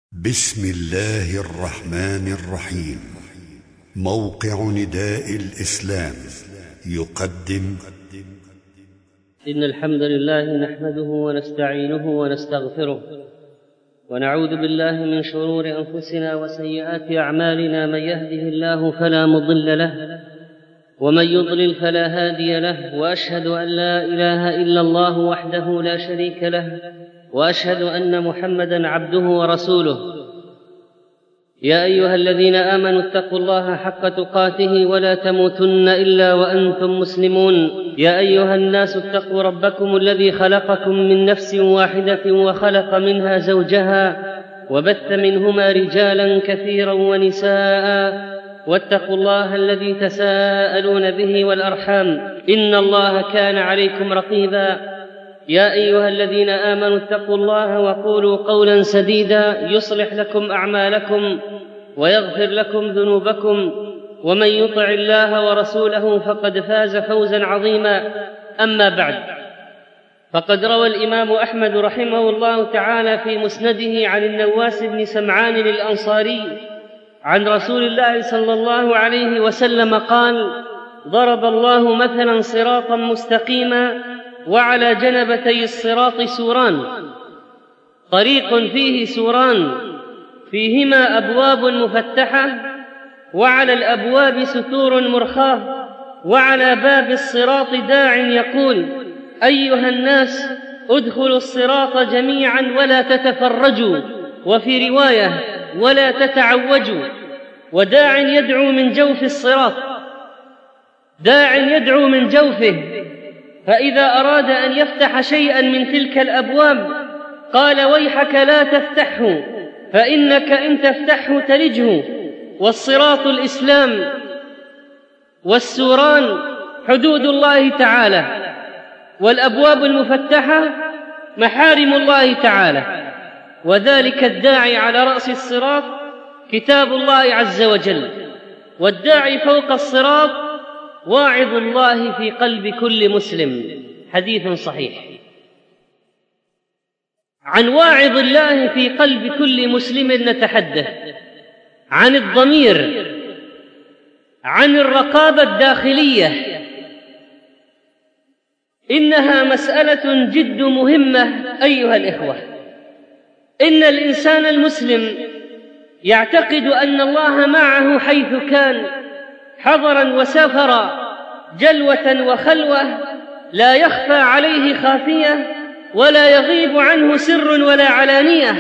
بسم الله الرحمن الرحيم. موقع نداء الإسلام يقدم إن الحمد لله نحمده ونستعينه ونستغفره ونعوذ بالله من شرور أنفسنا وسيئات أعمالنا. من يهده الله فلا مضل له ومن يضلل فلا هادي له، وأشهد أن لا إله إلا الله وحده لا شريك له، وأشهد أن محمدًا عبده ورسوله. يا أيها الذين آمنوا اتقوا الله حق تقاته ولا تموتن إلا وأنتم مسلمون. يا أيها الناس اتقوا ربكم الذي خلقكم من نفس واحدة وخلق منها زوجها وبث منهما رجالًا كثيرا ونساء، واتقوا الله الذي تساءلون به والأرحام إن الله كان عليكم رقيبا. يا أيها الذين آمنوا اتقوا الله وقولوا قولا سديدا يصلح لكم أعمالكم ويغفر لكم ذنوبكم، ومن يطع الله ورسوله فقد فاز فوزا عظيما. أما بعد، فقد روى الإمام أحمد رحمه الله تعالى في مسنده عن النواس بن سمعان الأنصاري عن رسول الله صلى الله عليه وسلم قال: ضرب الله مثلا صراطا مستقيما وعلى جنبتي الصراط سوران، طريق فيه سوران فيهما أبواب مفتحة، وعلى الأبواب ستور مرخاة، وعلى باب الصراط داع يقول: أيها الناس ادخلوا الصراط جميعا ولا تتفرجوا، وفي رواية: ولا تتعوجوا. وداع يدعو من جوف الصراط، داع يدعو من جوفه، فإذا أراد أن يفتح شيئا من تلك الأبواب قال: ويحك لا تفتحه، فإنك إن تفتحه تلجه. والصراط الإسلام، والسوران حدود الله تعالى، والأبواب المفتحة محارم الله تعالى، وذلك الداعي على رأس الصراط كتاب الله عز وجل، والداعي فوق الصراط واعظ الله في قلب كل مسلم. حديث صحيح. عن واعظ الله في قلب كل مسلم نتحدث، عن الضمير، عن الرقابة الداخلية. إنها مسألة جد مهمة أيها الإخوة. إن الإنسان المسلم يعتقد أن الله معه حيث كان، حضرا وسفرا، جلوة وخلوة، لا يخفى عليه خافية ولا يغيب عنه سر ولا علانية.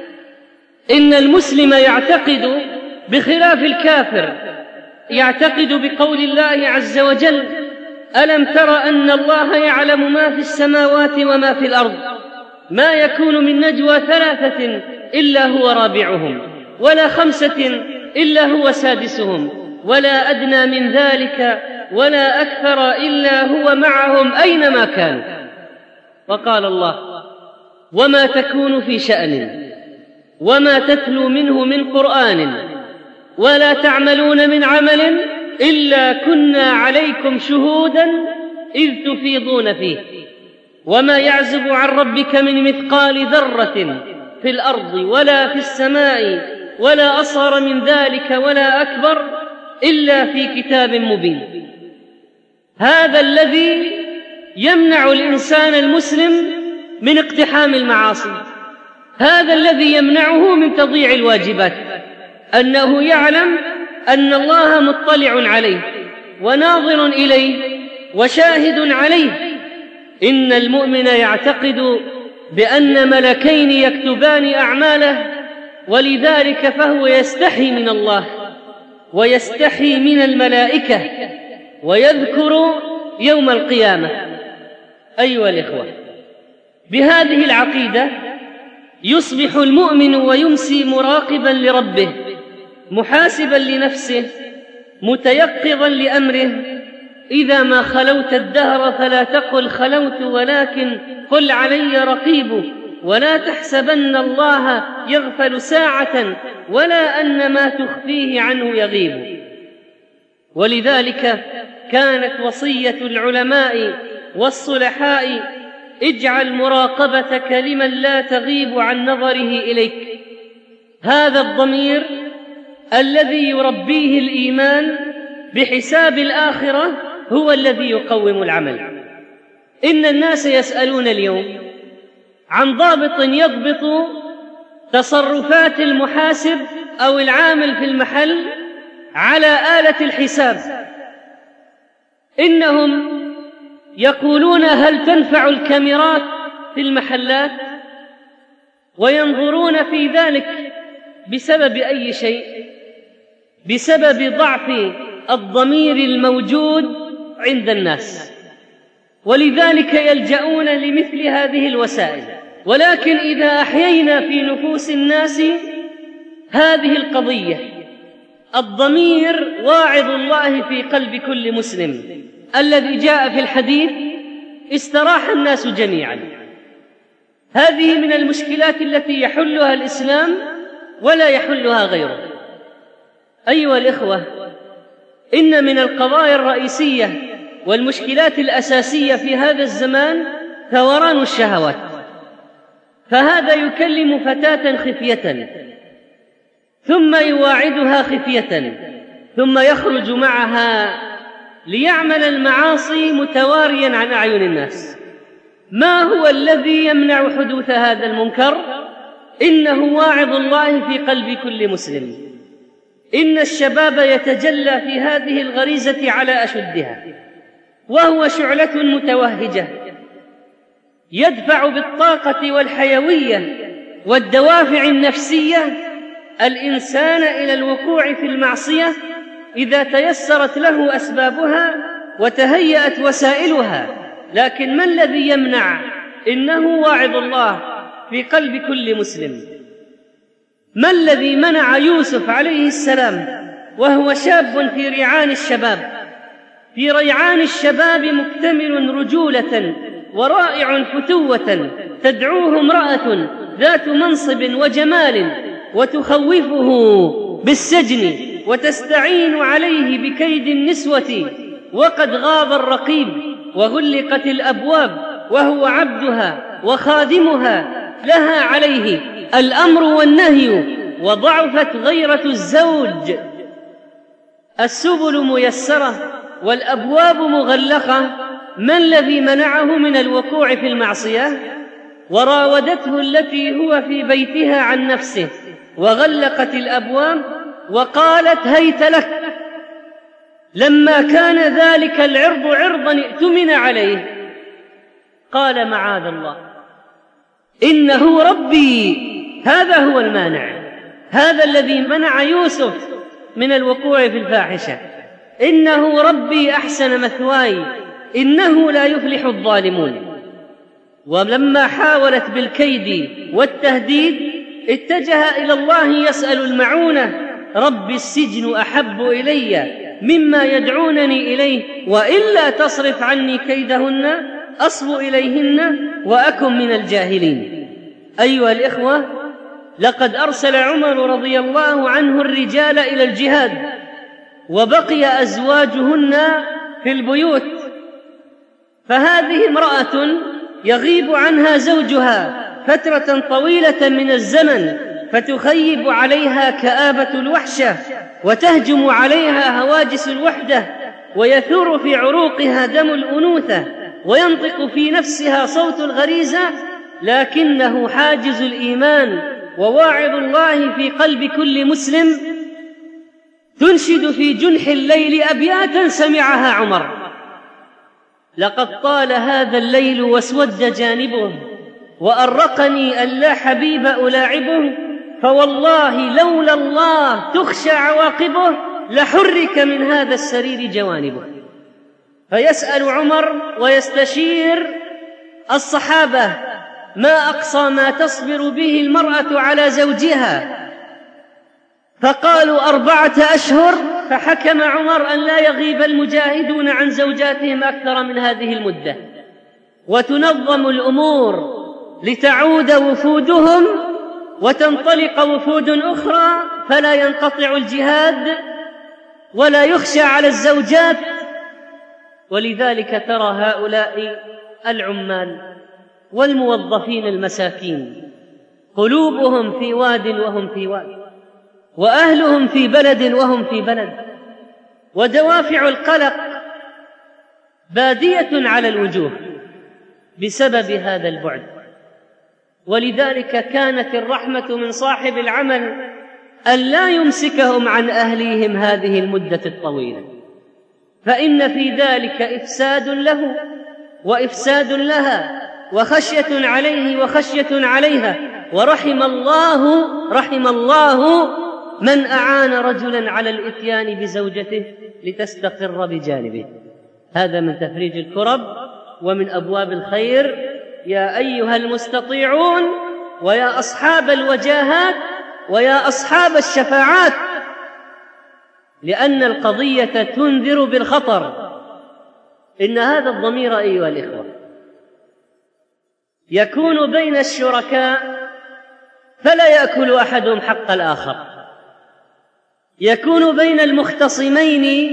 إن المسلم يعتقد بخلاف الكافر، يعتقد بقول الله عز وجل: ألم تر أن الله يعلم ما في السماوات وما في الأرض، ما يكون من نجوى ثلاثة إلا هو رابعهم، ولا خمسة إلا هو سادسهم، ولا أدنى من ذلك ولا أكثر إلا هو معهم أينما كانوا. وقال الله: وما تكون في شأن وما تتلو منه من قرآن ولا تعملون من عمل إلا كنا عليكم شهودا إذ تفيضون فيه، وما يعزب عن ربك من مثقال ذرة في الأرض ولا في السماء ولا أصغر من ذلك ولا أكبر إلا في كتاب مبين. هذا الذي يمنع الإنسان المسلم من اقتحام المعاصي، هذا الذي يمنعه من تضييع الواجبات، أنه يعلم أن الله مطلع عليه وناظر إليه وشاهد عليه. إن المؤمن يعتقد بأن ملكين يكتبان أعماله، ولذلك فهو يستحي من الله ويستحي من الملائكة ويذكر يوم القيامة. أيها الإخوة، بهذه العقيدة يصبح المؤمن ويمسي مراقبا لربه، محاسبا لنفسه، متيقظا لأمره. إذا ما خلوت الدهر فلا تقل خلوت، ولكن قل علي رقيب، ولا تحسبن الله يغفل ساعة ولا أن ما تخفيه عنه يغيب. ولذلك كانت وصية العلماء والصلحاء: اجعل مراقبتك لمن لا تغيب عن نظره إليك. هذا الضمير الذي يربيه الإيمان بحساب الآخرة هو الذي يقوم العمل. إن الناس يسألون اليوم عن ضابط يضبط تصرفات المحاسب أو العامل في المحل على آلة الحساب. إنهم يقولون: هل تنفع الكاميرات في المحلات؟ وينظرون في ذلك بسبب أي شيء؟ بسبب ضعف الضمير الموجود عند الناس، ولذلك يلجؤون لمثل هذه الوسائل. ولكن إذا أحيينا في نفوس الناس هذه القضية، الضمير واعظ الله في قلب كل مسلم الذي جاء في الحديث: استراح الناس جميعا. هذه من المشكلات التي يحلها الإسلام ولا يحلها غيره. أيها الإخوة، إن من القضايا الرئيسية والمشكلات الأساسية في هذا الزمان ثوران الشهوات. فهذا يكلم فتاة خفية، ثم يواعدها خفية، ثم يخرج معها ليعمل المعاصي متواريا عن أعين الناس. ما هو الذي يمنع حدوث هذا المنكر؟ إنه واعظ الله في قلب كل مسلم. إن الشباب يتجلى في هذه الغريزة على أشدها، وهو شعلة متوهجة يدفع بالطاقة والحيوية والدوافع النفسية الإنسان إلى الوقوع في المعصية إذا تيسرت له أسبابها وتهيأت وسائلها. لكن ما الذي يمنع؟ إنه واعظ الله في قلب كل مسلم. ما الذي منع يوسف عليه السلام وهو شاب في ريعان الشباب مكتمل رجولة ورائع فتوة، تدعوه امرأة ذات منصب وجمال وتخوفه بالسجن وتستعين عليه بكيد النسوة، وقد غاب الرقيب وغلقت الأبواب وهو عبدها وخادمها، لها عليه الأمر والنهي، وضعفت غيرة الزوج. السبل ميسرة والأبواب مغلقة. ما الذي منعه من الوقوع في المعصية؟ وراودته التي هو في بيتها عن نفسه وغلقت الأبواب وقالت: هيت لك. لما كان ذلك العرض عرضا ائتمن عليه قال: معاذ الله، إنه ربي. هذا هو المانع، هذا الذي منع يوسف من الوقوع في الفاحشة. إنه ربي أحسن مثواي إنه لا يفلح الظالمون. ولما حاولت بالكيد والتهديد اتجه إلى الله يسأل المعونة: رب السجن أحب إلي مما يدعونني إليه، وإلا تصرف عني كيدهن أصب إليهن وأكن من الجاهلين. أيها الإخوة، لقد أرسل عمر رضي الله عنه الرجال إلى الجهاد، وبقي أزواجهن في البيوت. فهذه امرأة يغيب عنها زوجها فترة طويلة من الزمن، فتخيب عليها كآبة الوحشة، وتهجم عليها هواجس الوحدة، ويثور في عروقها دم الأنوثة، وينطق في نفسها صوت الغريزة، لكنه حاجز الإيمان وواعظ الله في قلب كل مسلم. تنشد في جنح الليل أبياتا سمعها عمر: لقد طال هذا الليل واسود جانبه، وأرقني أن لا حبيب ألاعبه، فوالله لولا الله تخشى عواقبه، لحرك من هذا السرير جوانبه. فيسأل عمر ويستشير الصحابة: ما أقصى ما تصبر به المرأة على زوجها؟ فقالوا 4 أشهر. فحكم عمر أن لا يغيب المجاهدون عن زوجاتهم أكثر من هذه المدة، وتنظم الأمور لتعود وفودهم وتنطلق وفود أخرى، فلا ينقطع الجهاد ولا يخشى على الزوجات. ولذلك ترى هؤلاء العمال والموظفين المساكين قلوبهم في واد وهم في واد، وأهلهم في بلد وهم في بلد، ودوافع القلق بادية على الوجوه بسبب هذا البعد. ولذلك كانت الرحمة من صاحب العمل أن لا يمسكهم عن أهليهم هذه المدة الطويلة، فإن في ذلك إفساد له وإفساد لها، وخشية عليه وخشية عليها. ورحم الله من أعان رجلا على الإتيان بزوجته لتستقر بجانبه. هذا من تفريج الكرب ومن أبواب الخير. يا أيها المستطيعون ويا أصحاب الوجاهات ويا أصحاب الشفاعات، لأن القضية تنذر بالخطر. إن هذا الضمير أيها الإخوة يكون بين الشركاء فلا يأكل أحدهم حق الآخر، يكون بين المختصمين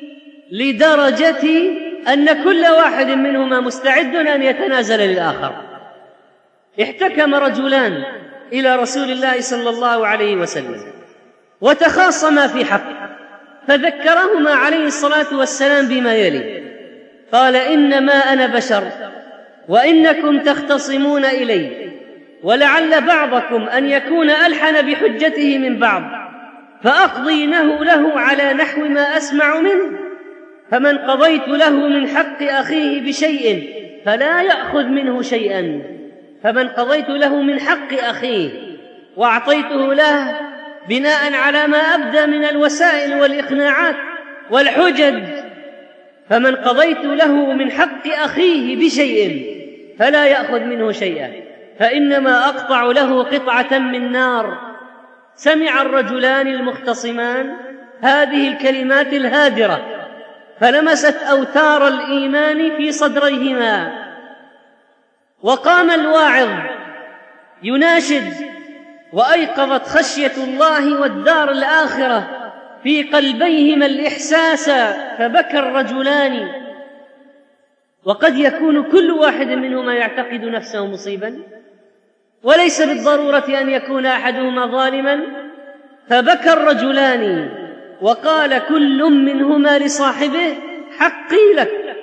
لدرجة أن كل واحد منهما مستعد أن يتنازل للآخر. احتكم رجلان إلى رسول الله صلى الله عليه وسلم وتخاصما في حق، فذكرهما عليه الصلاة والسلام بما يلي: قال: إنما أنا بشر وإنكم تختصمون إلي، ولعل بعضكم أن يكون ألحن بحجته من بعض، فأقضينه له على نحو ما أسمع منه، فمن قضيت له من حق أخيه بشيء فلا يأخذ منه شيئا، فمن قضيت له من حق أخيه وأعطيته له بناء على ما أبدى من الوسائل والإقناعات والحجج، فمن قضيت له من حق أخيه بشيء فلا يأخذ منه شيئا، فإنما أقطع له قطعة من نار. سمع الرجلان المختصمان هذه الكلمات الهادرة فلمست أوتار الإيمان في صدريهما، وقام الواعظ يناشد، وأيقظت خشية الله والدار الآخرة في قلبيهما الإحساس، فبكى الرجلان. وقد يكون كل واحد منهما يعتقد نفسه مصيبا، وليس بالضرورة أن يكون أحدهما ظالما، فبكى الرجلان وقال كل منهما لصاحبه: حقي لك.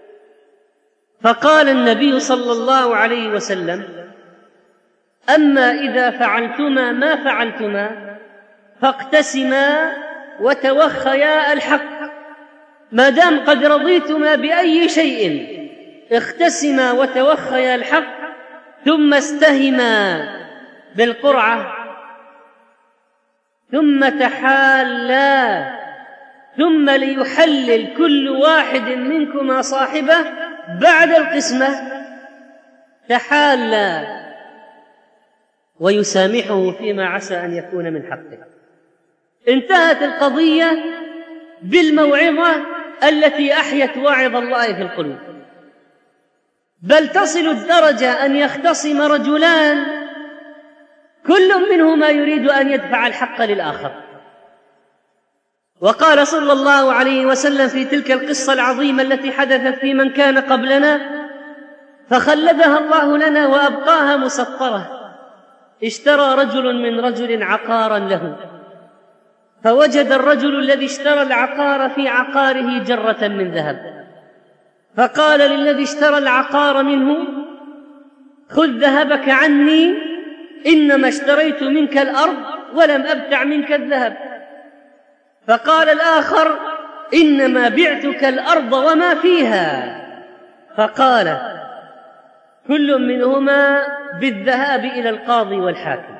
فقال النبي صلى الله عليه وسلم: أما إذا فعلتما ما فعلتما فاقتسما وتوخيا الحق، ما دام قد رضيتما بأي شيء اقتسما وتوخيا الحق، ثم استهما بالقرعة، ثم تحالا، ثم ليحلل كل واحد منكما صاحبه بعد القسمة، تحالا ويسامحه فيما عسى أن يكون من حقه. انتهت القضية بالموعظة التي أحيت واعظ الله في القلوب، بل تصل الدرجة أن يختصم رجلان كل منهما يريد أن يدفع الحق للآخر. وقال صلى الله عليه وسلم في تلك القصة العظيمة التي حدثت في من كان قبلنا فخلدها الله لنا وأبقاها مسطرة: اشترى رجل من رجل عقارا له، فوجد الرجل الذي اشترى العقار في عقاره جرة من ذهب، فقال للذي اشترى العقار منه: خذ ذهبك عني، إنما اشتريت منك الأرض ولم أبتع منك الذهب. فقال الآخر: إنما بعتك الأرض وما فيها. فقال كل منهما بالذهاب إلى القاضي والحاكم.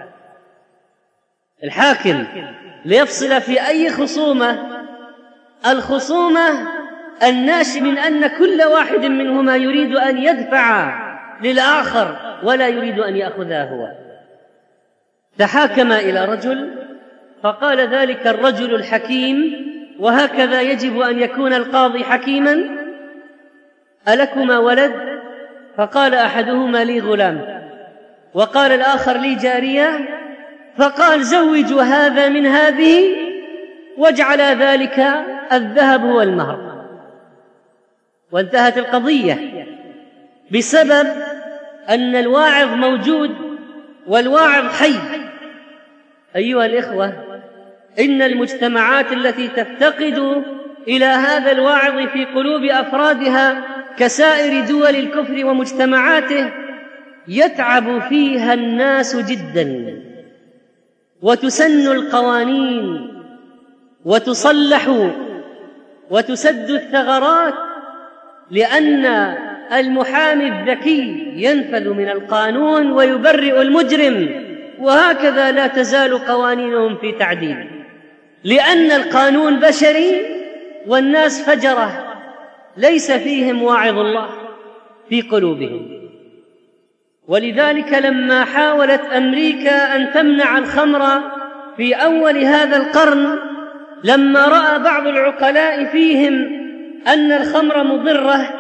الحاكم ليفصل في أي خصومة، الخصومة الناشئ من أن كل واحد منهما يريد أن يدفع للآخر ولا يريد أن يأخذها هو. تحاكم إلى رجل فقال ذلك الرجل الحكيم: وهكذا يجب أن يكون القاضي حكيما، ألكما ولد؟ فقال أحدهما: لي غلام. وقال الآخر: لي جارية. فقال: زوجوا هذا من هذه واجعل ذلك الذهب هو المهر. وانتهت القضية بسبب أن الواعظ موجود والواعظ حي. أيها الإخوة، إن المجتمعات التي تفتقد إلى هذا الواعظ في قلوب أفرادها كسائر دول الكفر ومجتمعاته يتعب فيها الناس جدا، وتسن القوانين وتصلح وتسد الثغرات، لأن المحامي الذكي ينفذ من القانون ويبرئ المجرم، وهكذا لا تزال قوانينهم في تعديل، لأن القانون بشري والناس فجرة ليس فيهم واعظ الله في قلوبهم. ولذلك لما حاولت أمريكا أن تمنع الخمر في أول هذا القرن، لما رأى بعض العقلاء فيهم أن الخمر مضرة،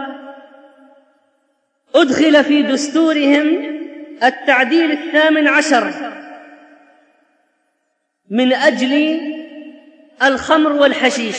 أدخل في دستورهم التعديل 18 من أجل الخمر والحشيش،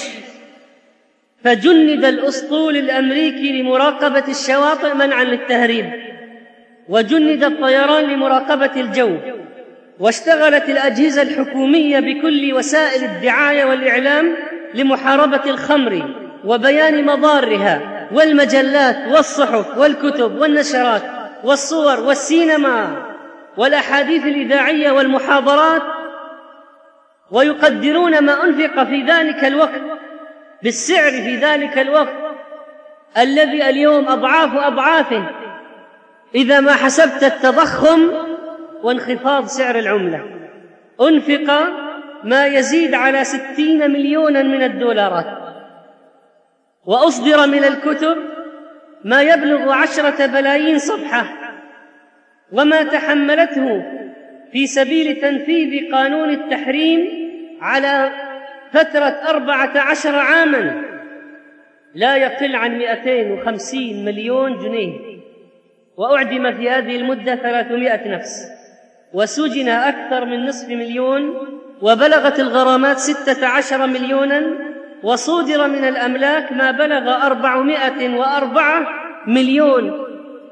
فجند الأسطول الأمريكي لمراقبة الشواطئ منعا للتهريب، وجند الطيران لمراقبة الجو، واشتغلت الأجهزة الحكومية بكل وسائل الدعاية والإعلام لمحاربة الخمر وبيان مضارها، والمجلات والصحف والكتب والنشرات والصور والسينما والأحاديث الإذاعية والمحاضرات، ويقدرون ما أنفق في ذلك الوقت بالسعر في ذلك الوقت الذي اليوم أضعاف أضعافه إذا ما حسبت التضخم وانخفاض سعر العملة. أنفق ما يزيد على 60 مليونا من الدولارات، وأصدر من الكتب ما يبلغ 10 بلايين صفحة، وما تحملته في سبيل تنفيذ قانون التحريم على فترة 14 عاما لا يقل عن 250 مليون جنيه، وأعدم في هذه المدة 300 نفس، وسجن أكثر من نصف مليون، وبلغت الغرامات 16 مليونا، وصودر من الأملاك ما بلغ 404 مليون.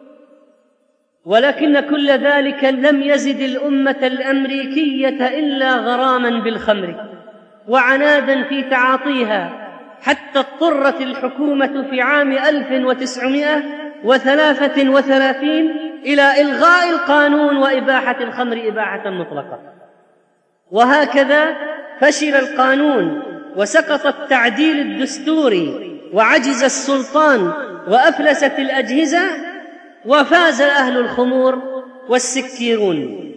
ولكن كل ذلك لم يزد الأمة الأمريكية إلا غراما بالخمر وعنادا في تعاطيها، حتى اضطرت الحكومة في عام 1933 إلى إلغاء القانون وإباحة الخمر إباحة مطلقة. وهكذا فشل القانون وسقط التعديل الدستوري وعجز السلطان وأفلست الأجهزة، وفاز أهل الخمور والسكيرون.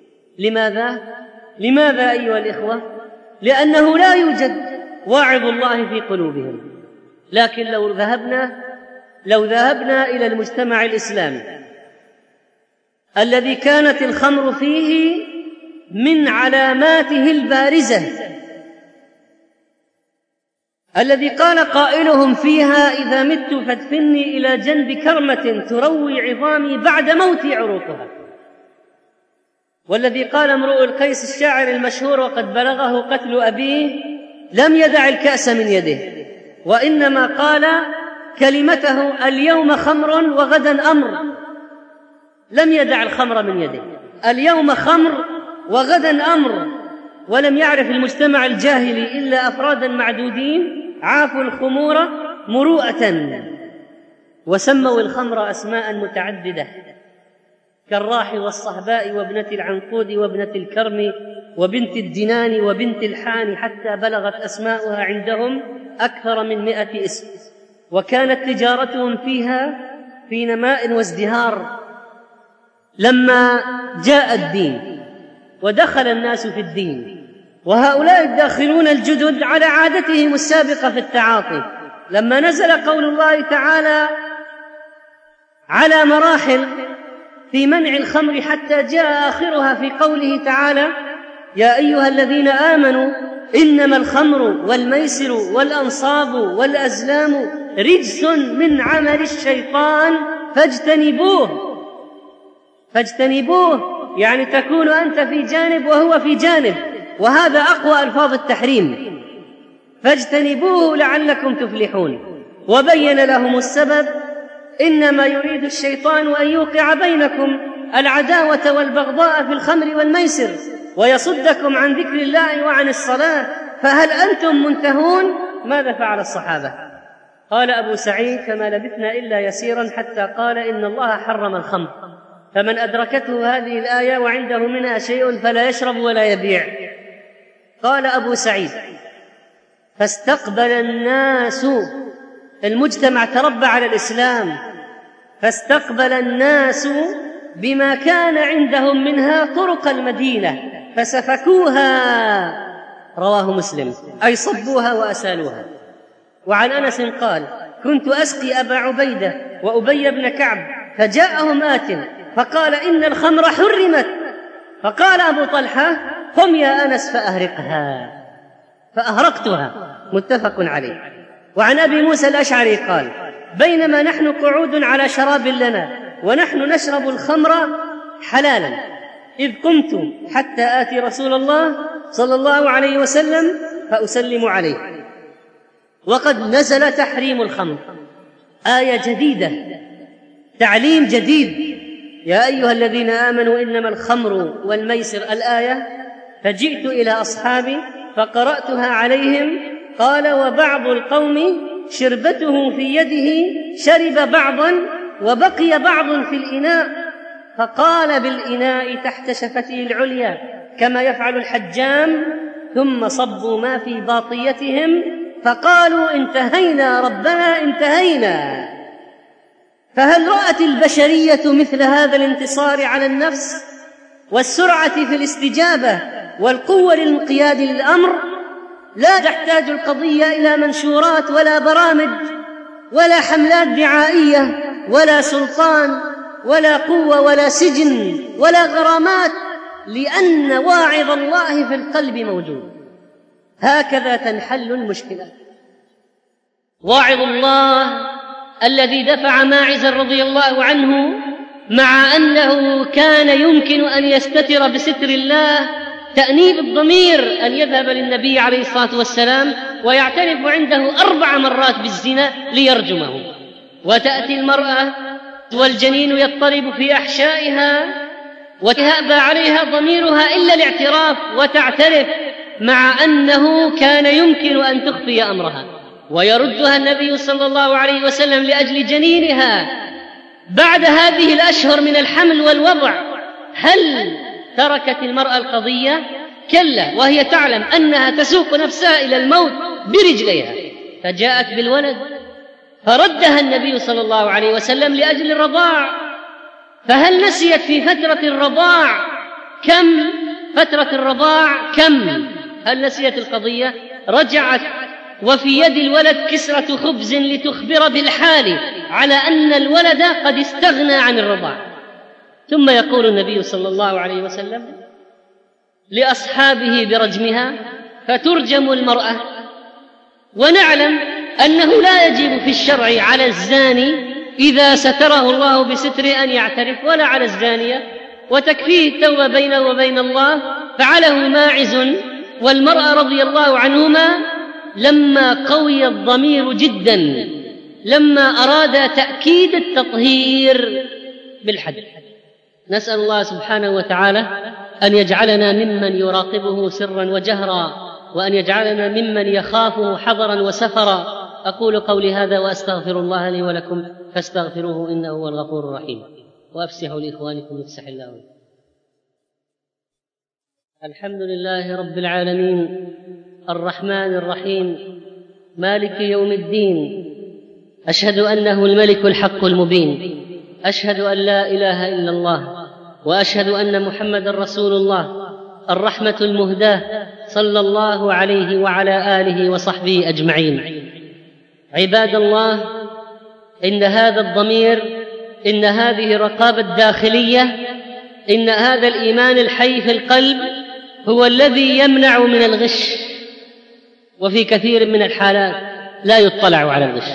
لماذا أيها الإخوة؟ لأنه لا يوجد واعظ الله في قلوبهم. لكن لو ذهبنا إلى المجتمع الإسلامي الذي كانت الخمر فيه من علاماته البارزة، الذي قال قائلهم فيها: إذا مت فادفني إلى جنب كرمة تروي عظامي بعد موتي عروقها. والذي قال امرؤ القيس الشاعر المشهور وقد بلغه قتل أبيه: لم يدع الكأس من يده، وإنما قال كلمته: اليوم خمر وغدا أمر. لم يدع الخمر من يده، اليوم خمر وغدا أمر. ولم يعرف المجتمع الجاهلي إلا أفرادا معدودين عافوا الخمور مروءة، وسموا الخمر أسماء متعددة كالراح والصهباء وابنة العنقود وابنة الكرم وبنت الدنان وبنت الحان، حتى بلغت أسماؤها عندهم أكثر من 100 اسم. وكانت تجارتهم فيها في نماء وازدهار. لما جاء الدين ودخل الناس في الدين، وهؤلاء الداخلون الجدد على عادتهم السابقة في التعاطي، لما نزل قول الله تعالى على مراحل في منع الخمر حتى جاء آخرها في قوله تعالى: يا أيها الذين آمنوا إنما الخمر والميسر والأنصاب والأزلام رجس من عمل الشيطان فاجتنبوه، يعني تكون أنت في جانب وهو في جانب، وهذا أقوى ألفاظ التحريم، فاجتنبوه لعلكم تفلحون. وبين لهم السبب: إنما يريد الشيطان أن يوقع بينكم العداوة والبغضاء في الخمر والميسر ويصدكم عن ذكر الله وعن الصلاة فهل أنتم منتهون؟ ماذا فعل الصحابة؟ قال أبو سعيد: فما لبثنا إلا يسيرا حتى قال: إن الله حرم الخمر، فمن أدركته هذه الآية وعنده منها شيء فلا يشرب ولا يبيع. قال أبو سعيد: فاستقبل الناس، المجتمع تربى على الإسلام، فاستقبل الناس بما كان عندهم منها طرق المدينة فسفكوها، رواه مسلم، أي صبوها وأسالوها. وعن أنس قال: كنت أسقي أبا عبيدة وأبي بن كعب فجاءهم آت فقال: إن الخمر حرمت. فقال أبو طلحة: قم يا أنس فأهرقها، فأهرقتها، متفق عليه. وعن أبي موسى الأشعري قال: بينما نحن قعود على شراب لنا ونحن نشرب الخمر حلالا إذ قمت حتى آتي رسول الله صلى الله عليه وسلم فأسلم عليه، وقد نزل تحريم الخمر، آية جديدة، تعليم جديد: يا أيها الذين آمنوا إنما الخمر والميسر، الآية. فجئت إلى أصحابي فقرأتها عليهم، قال: وبعض القوم شربته في يده شرب بعضا وبقي بعض في الإناء، فقال بالإناء تحت شفته العليا كما يفعل الحجام، ثم صبوا ما في باطيتهم فقالوا: انتهينا ربنا انتهينا. فهل رأت البشرية مثل هذا الانتصار على النفس والسرعة في الاستجابة والقوة للانقياد للأمر؟ لا تحتاج القضية إلى منشورات ولا برامج ولا حملات دعائية ولا سلطان ولا قوة ولا سجن ولا غرامات، لأن واعظ الله في القلب موجود. هكذا تنحل المشكلات. واعظ الله الذي دفع ماعزا رضي الله عنه، مع أنه كان يمكن أن يستتر بستر الله، تأنيب الضمير أن يذهب للنبي عليه الصلاة والسلام ويعترف عنده 4 مرات بالزنا ليرجمه، وتأتي المرأة والجنين يضطرب في أحشائها وتهأبى عليها ضميرها إلا الاعتراف وتعترف، مع أنه كان يمكن أن تخفي أمرها، ويردها النبي صلى الله عليه وسلم لأجل جنينها بعد هذه الأشهر من الحمل والوضع. هل تركت المرأة القضية؟ كلا، وهي تعلم أنها تسوق نفسها إلى الموت برجليها، فجاءت بالولد فردها النبي صلى الله عليه وسلم لأجل الرضاع. فهل نسيت في فترة الرضاع كم؟ فترة الرضاع كم؟ هل نسيت القضية؟ رجعت وفي يد الولد كسرة خبز لتخبر بالحال على أن الولد قد استغنى عن الرضاع. ثم يقول النبي صلى الله عليه وسلم لأصحابه برجمها، فترجم المرأة. ونعلم أنه لا يجب في الشرع على الزاني إذا ستره الله بستر أن يعترف، ولا على الزانية، وتكفيه التوبة بينه وبين الله. فعله ماعز والمرأة رضي الله عنهما لما قوي الضمير جدا، لما أراد تأكيد التطهير بالحد. نسأل الله سبحانه وتعالى أن يجعلنا ممن يراقبه سرا وجهرا، وأن يجعلنا ممن يخافه حضرا وسفرا. أقول قولي هذا وأستغفر الله لي ولكم فاستغفروه إنه هو الغفور الرحيم. وأفسحوا لإخوانكم يفسح الله لكم. الحمد لله رب العالمين الرحمن الرحيم مالك يوم الدين. أشهد أنه الملك الحق المبين، أشهد أن لا إله إلا الله، وأشهد أن محمدا رسول الله الرحمة المهداة صلى الله عليه وعلى آله وصحبه أجمعين. عباد الله، إن هذا الضمير، إن هذه الرقابة الداخلية، إن هذا الإيمان الحي في القلب هو الذي يمنع من الغش، وفي كثير من الحالات لا يطلع على الغش.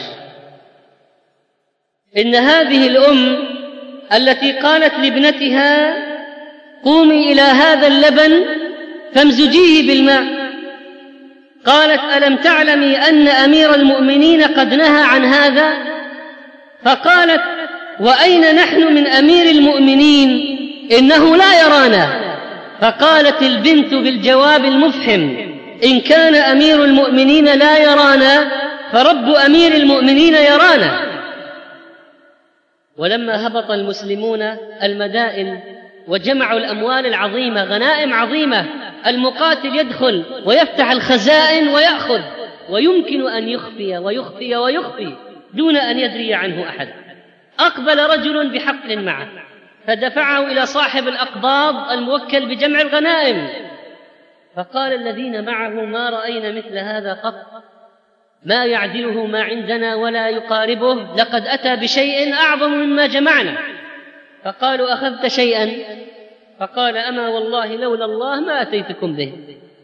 إن هذه الأم التي قالت لابنتها قومي إلى هذا اللبن فامزجيه بالماء، قالت ألم تعلمي أن أمير المؤمنين قد نهى عن هذا؟ فقالت وأين نحن من أمير المؤمنين إنه لا يرانا. فقالت البنت بالجواب المفحم: إن كان أمير المؤمنين لا يرانا فرب أمير المؤمنين يرانا. ولما هبط المسلمون المدائن وجمعوا الأموال العظيمة، غنائم عظيمة، المقاتل يدخل ويفتح الخزائن ويأخذ، ويمكن أن يخفي ويخفي ويخفي دون أن يدري عنه أحد. أقبل رجل بحقل معه فدفعه إلى صاحب الأقباض الموكل بجمع الغنائم، فقال الذين معه: ما رأينا مثل هذا قط، ما يعدله ما عندنا ولا يقاربه، لقد أتى بشيء أعظم مما جمعنا. فقالوا: أخذت شيئا؟ فقال: أما والله لولا الله ما أتيتكم به.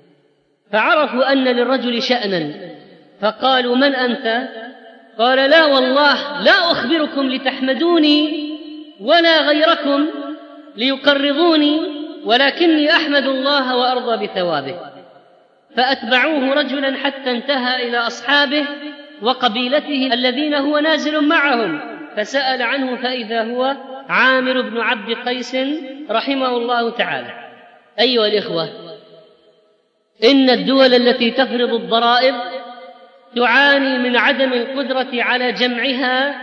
فعرفوا أن للرجل شأنا، فقالوا: من أنت؟ قال: لا والله لا أخبركم لتحمدوني ولا غيركم ليقرضوني، ولكني أحمد الله وأرضى بثوابه. فأتبعوه رجلا حتى انتهى إلى أصحابه وقبيلته الذين هو نازل معهم، فسأل عنه فإذا هو عامر بن عبد قيس رحمه الله تعالى. أيها الإخوة، إن الدول التي تفرض الضرائب تعاني من عدم القدرة على جمعها،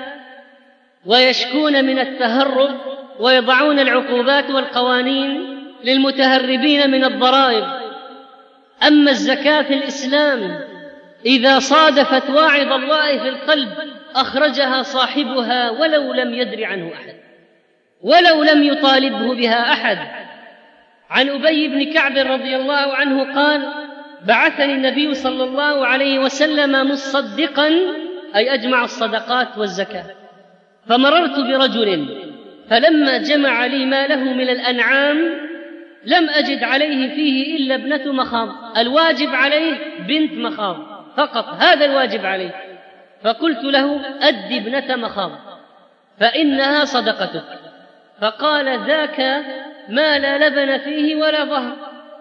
ويشكون من التهرب، ويضعون العقوبات والقوانين للمتهربين من الضرائب. أما الزكاة في الإسلام إذا صادفت واعظ الله في القلب أخرجها صاحبها ولو لم يدر عنه أحد، ولو لم يطالبه بها أحد. عن أبي بن كعب رضي الله عنه قال: بعثني النبي صلى الله عليه وسلم مصدقا، أي أجمع الصدقات والزكاة، فمررت برجل فلما جمع لي ما له من الأنعام لم أجد عليه فيه إلا ابنة مخاض، الواجب عليه بنت مخاض فقط، هذا الواجب عليه. فقلت له: أد ابنة مخاض فإنها صدقتك. فقال: ذاك ما لا لبن فيه ولا ظهر،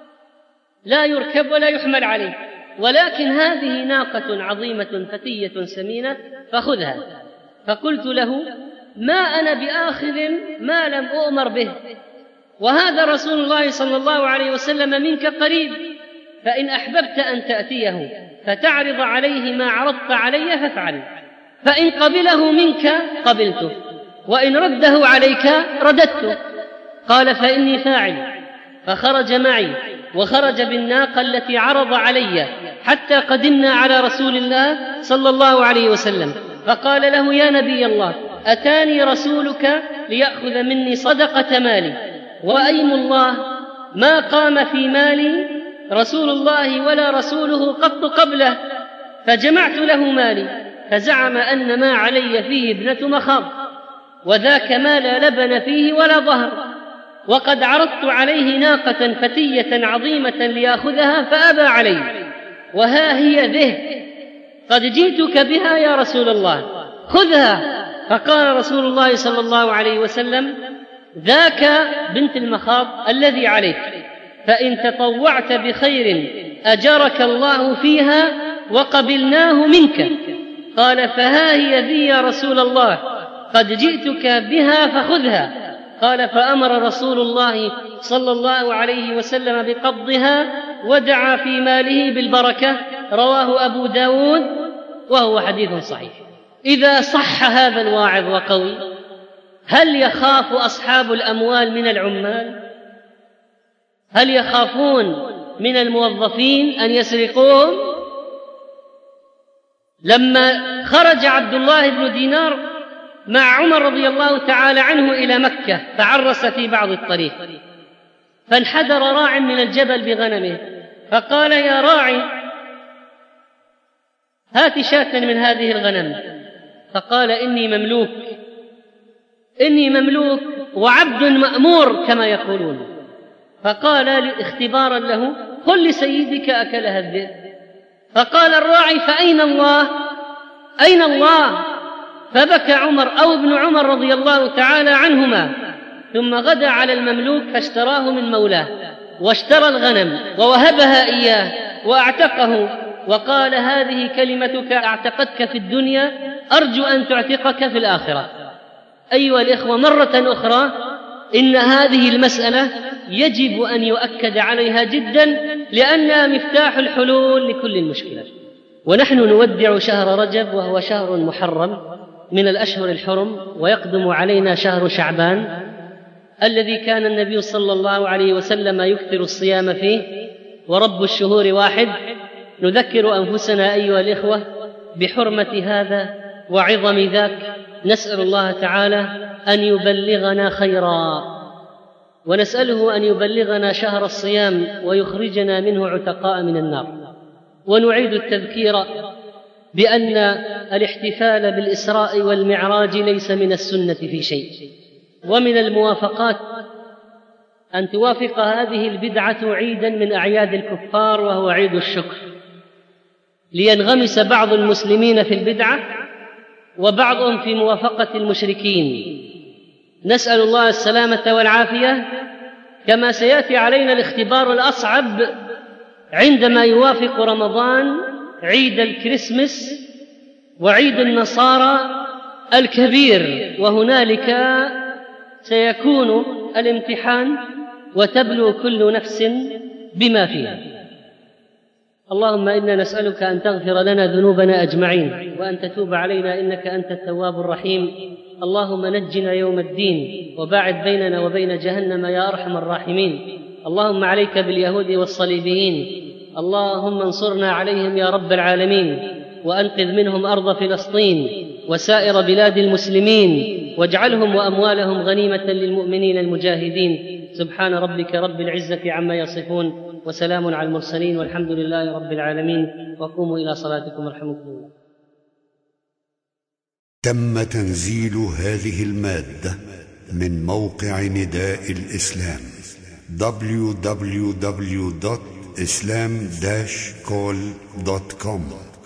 لا يركب ولا يحمل عليه، ولكن هذه ناقة عظيمة فتية سمينة فخذها. فقلت له: ما أنا بآخذ ما لم أؤمر به، وهذا رسول الله صلى الله عليه وسلم منك قريب، فإن أحببت أن تأتيه فتعرض عليه ما عرضت علي فافعل، فإن قبله منك قبلته، وإن رده عليك رددته. قال: فإني فاعل. فخرج معي وخرج بالناقة التي عرض علي حتى قدمنا على رسول الله صلى الله عليه وسلم، فقال له: يا نبي الله، أتاني رسولك ليأخذ مني صدقة مالي، وأيم الله ما قام في مالي رسول الله ولا رسوله قط قبله، فجمعت له مالي، فزعم أن ما علي فيه ابنة مخاض، وذاك ما لا لبن فيه ولا ظهر، وقد عرضت عليه ناقة فتية عظيمة ليأخذها فأبى علي، وها هي ذه قد جئتك بها يا رسول الله، خذها. فقال رسول الله صلى الله عليه وسلم: ذاك بنت المخاض الذي عليك، فإن تطوعت بخير أجرك الله فيها وقبلناه منك. قال: فها هي ذي يا رسول الله، قد جئتك بها فخذها. قال: فأمر رسول الله صلى الله عليه وسلم بقبضها ودعا في ماله بالبركة. رواه أبو داود وهو حديث صحيح. إذا صح هذا الواعظ وقوي، هل يخاف أصحاب الأموال من العمال؟ هل يخافون من الموظفين أن يسرقوهم؟ لما خرج عبد الله بن دينار مع عمر رضي الله تعالى عنه إلى مكة تعرس في بعض الطريق، فانحدر راع من الجبل بغنمه، فقال: يا راعي، هات شاة من هذه الغنم. فقال: إني مملوك وعبد مأمور كما يقولون. فقال اختبارا له: قل لسيدك أكلها الذئب. فقال الراعي: فأين الله؟ أين الله؟ فبكى عمر أو ابن عمر رضي الله تعالى عنهما، ثم غدا على المملوك فاشتراه من مولاه، واشترى الغنم ووهبها إياه وأعتقه، وقال: هذه كلمتك أعتقتك في الدنيا، أرجو أن تعتقك في الآخرة. أيها الإخوة، مرة أخرى إن هذه المسألة يجب أن يؤكد عليها جدا، لأنها مفتاح الحلول لكل المشكلات. ونحن نودع شهر رجب وهو شهر محرم من الأشهر الحرم، ويقدم علينا شهر شعبان الذي كان النبي صلى الله عليه وسلم يكثر الصيام فيه، ورب الشهور واحد. نذكر أنفسنا أيها الإخوة بحرمة هذا وعظم ذاك. نسأل الله تعالى أن يبلغنا خيرا، ونسأله أن يبلغنا شهر الصيام ويخرجنا منه عتقاء من النار. ونعيد التذكير بأن الاحتفال بالإسراء والمعراج ليس من السنة في شيء، ومن الموافقات أن توافق هذه البدعة عيدا من أعياد الكفار وهو عيد الشكر، لينغمس بعض المسلمين في البدعة وبعضهم في موافقة المشركين. نسأل الله السلامة والعافية، كما سيأتي علينا الاختبار الأصعب عندما يوافق رمضان عيد الكريسماس وعيد النصارى الكبير، وهنالك سيكون الامتحان وتبلو كل نفس بما فيها. اللهم إنا نسألك أن تغفر لنا ذنوبنا أجمعين، وأن تتوب علينا إنك أنت التواب الرحيم. اللهم نجنا يوم الدين، وباعد بيننا وبين جهنم يا أرحم الراحمين. اللهم عليك باليهود والصليبيين، اللهم انصرنا عليهم يا رب العالمين، وأنقذ منهم أرض فلسطين وسائر بلاد المسلمين، واجعلهم وأموالهم غنيمة للمؤمنين المجاهدين. سبحان ربك رب العزة عما يصفون، وسلام على المرسلين، والحمد لله رب العالمين. وقوموا إلى صلاتكم رحمكم الله. تم تنزيل هذه المادة من موقع نداء الإسلام www.islam-call.com